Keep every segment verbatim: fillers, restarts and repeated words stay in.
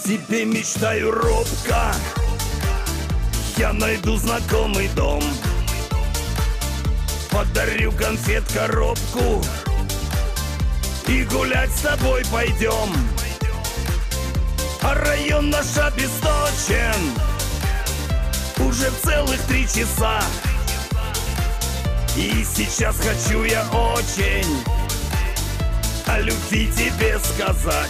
тебе мечтаю робко. Я найду знакомый дом, подарю конфет коробку и гулять с тобой пойдем. А район наш обесточен уже целых три часа. И сейчас хочу я очень о любви тебе сказать.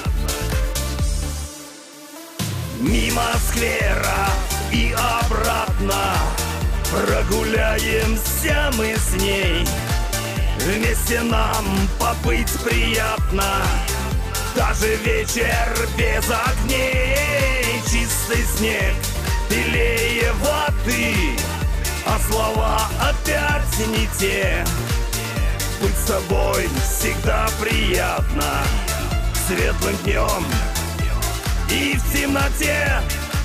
Мимо сквера и обратно прогуляемся мы с ней. Вместе нам побыть приятно, даже вечер без огней. Чистый снег белее воды, а слова опять не те. Быть с тобой всегда приятно, светлым днем и в темноте.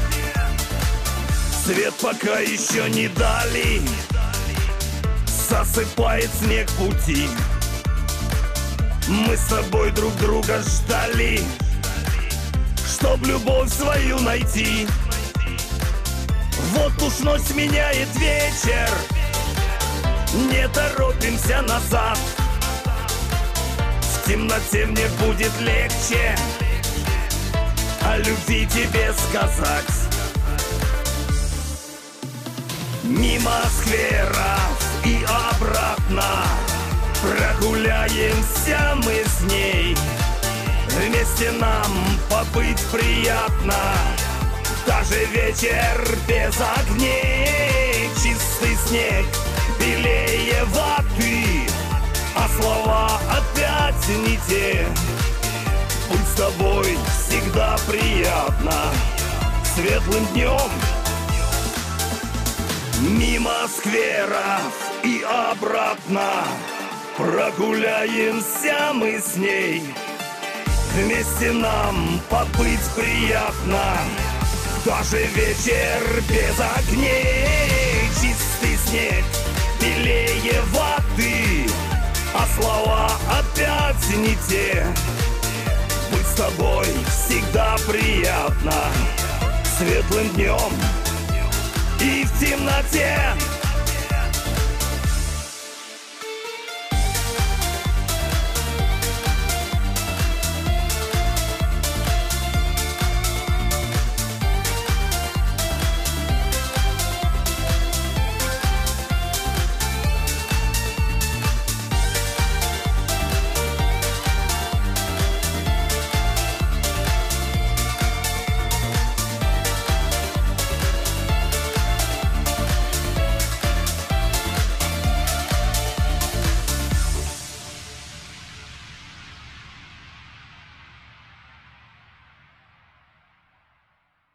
Свет пока еще не дали, засыпает снег пути. Мы с тобой друг друга ждали, чтоб любовь свою найти. Вот уж ночь меняет вечер, не торопимся назад. В темноте мне будет легче о любви тебе сказать. Мимо скверов и обратно прогуляемся мы с ней. Вместе нам побыть приятно, даже вечер без огней. Чистый снег белее воды, а слова опять не те. Быть с тобой всегда приятно, светлым днем. Мимо скверов и обратно прогуляемся мы с ней. Вместе нам побыть приятно, даже вечер без огней. Чистый снег белее воды, а слова опять не те. Быть с тобой всегда приятно, светлым днем и в темноте.